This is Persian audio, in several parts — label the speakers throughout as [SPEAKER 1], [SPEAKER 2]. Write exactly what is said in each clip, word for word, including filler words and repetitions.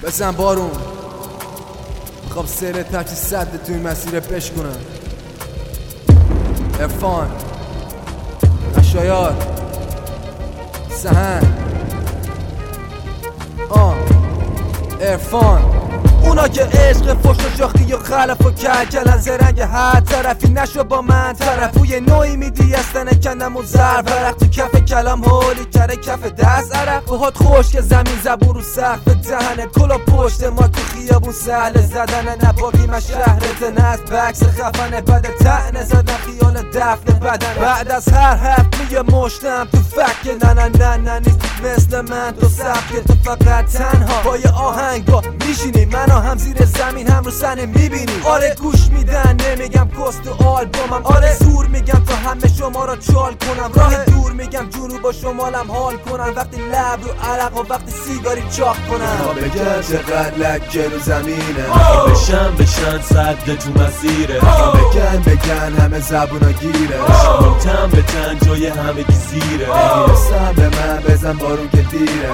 [SPEAKER 1] بزن بارون، میخوام سیر ترچی صد توی مسیر بشکنم. عرفان، اشایار، سهن، آه عرفان، اونا که عشق فش و شاخی و خلف و کلکلن زرنگ هر طرفی نشو با من طرفوی نوعی میدی استن کندم و زرف فرق تو کف کلام هولی کره کف دست عرق بهات خوش که زمین زبون رو سقف دهنت کلا پشت ما تو خیابون سهل زدن نباقی من شهرت نست بکس خفنه بده تعنه زدن خیال دفن بدن بعد از هر حرف میگه مشتم تو فکر نه نه نه نه نیست مثل من تو سبک تو فقط تنها با یه آهنگ با میشینی منو هم زیر زمین هم رو سنه میبینی آره گوش میدن نمیگم کست و آلبومم آره زور میگم تا همه شما را چال کنم راه دور میگم جنوب و شمالم حال کنم وقتی لب رو عرق و وقتی سیگاری چاق کنم
[SPEAKER 2] بگن چقدر لکه رو زمینه
[SPEAKER 3] بشن بشن صد تو مسیره
[SPEAKER 2] بگن بگن همه زبونا گیره
[SPEAKER 3] تن به تن جای همه کی زیره
[SPEAKER 2] میرسم به من بزن بارون که دیره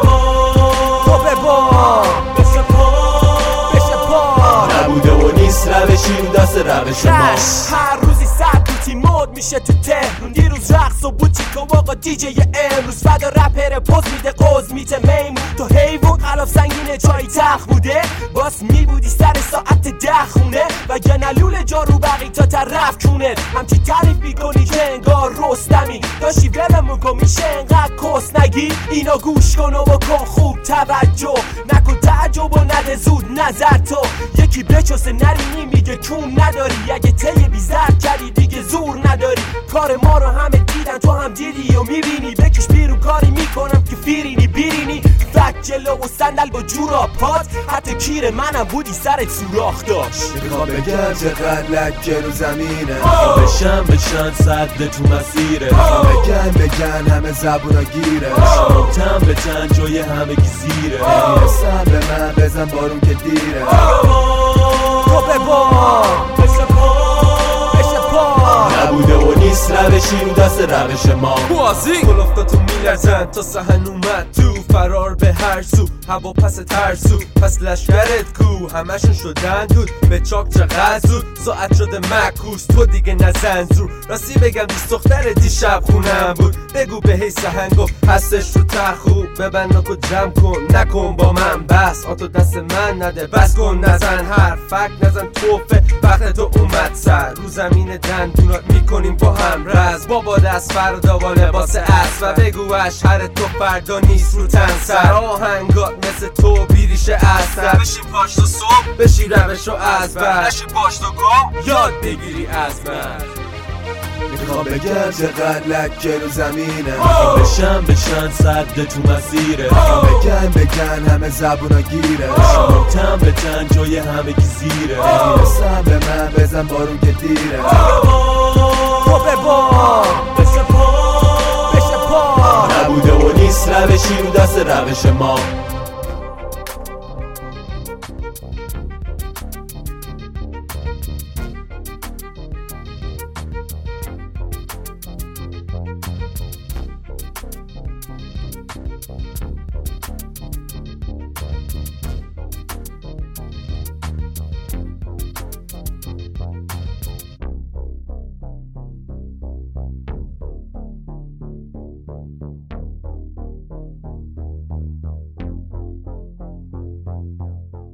[SPEAKER 1] تو ببار
[SPEAKER 3] بشه پا
[SPEAKER 1] بشه پار
[SPEAKER 3] نبوده و نیست روشی رو دست روش ما
[SPEAKER 4] هر روزی صد بوتی مود میشه تو تهرون دیروز رقص و بوتیک و آقا دیجی امروز فدا رپر پوز میده قوز میته میمون تو حیوان خلاف سنگینه چای تخ بوده باز میبودی سر ساعت ده خونه و یه نلول جارو بقی تا طرف کونه همچی تعریف میکنی که انگار رستمی داشتی ولمون کن میشه انقدر کس نگی اینا گوش کن و بکن خوب توجه نکن تعجب و نده زود نظر تو یکی بچسه نرینی میگه کون نداری اگه تیه بیزر کردی دیگه زور نداری کار ما رو همه دیدن تو هم دیدی و میبینی بکش بیرون کاری میکنم که فیرینی بیرینی فک جلو و صندل با جورا پات حتی کیر منم بودی سرت سوراخ داشت
[SPEAKER 2] میخوام بگن چقدر لکه رو زمینه
[SPEAKER 3] بشن بشن صد تو مسیره
[SPEAKER 2] بگن بگن همه زبونا گیره
[SPEAKER 3] تن به تن جای همه کی زیره
[SPEAKER 2] میرسم به من بزن بارون که دیره
[SPEAKER 1] تو ببار
[SPEAKER 3] بشه پا
[SPEAKER 1] بشه پار
[SPEAKER 3] نبوده و نیست روشی رو دست روش ما
[SPEAKER 1] بازی
[SPEAKER 5] گل افتاد تو میلرزن تا سهن اومد تو فرار به هر سو هوا پس ترسو پس لشکرت کو همشون شدن دود به چاک چقدر زود ساعت شده مکوس تو دیگه نزن زور راستی بگم دوست دختر دیشب خونم بود بگو به هی سهن گفت هستش رو تخو ببن نکو جمع کن نکن با من بس آتو دست من نده بس کن نزن هر فک نزن توفه وقت تو اومد سر رو زمین دندونات میکنیم با هم رز بابا دست فردا با لباس عصر و بگو اشهر تو فردا نیست رو تن سر آهنگات مثل تو بیریشه اصلا بشین پاشت و صبح بشی روش رو از بر نشی پاشت و گم یاد بگیری از من
[SPEAKER 2] میخوام بگن چقدر لکه رو زمینه
[SPEAKER 3] بشن بشن صد تو مسیره
[SPEAKER 2] بگن بگن همه زبونا گیره
[SPEAKER 3] تن به تن جای همه کی زیره
[SPEAKER 2] میرسم به من بزن بارون که دیره
[SPEAKER 1] تو ببار
[SPEAKER 3] بشه پا
[SPEAKER 1] بشه پار
[SPEAKER 3] نبوده و نیست روشی رو دست روش ما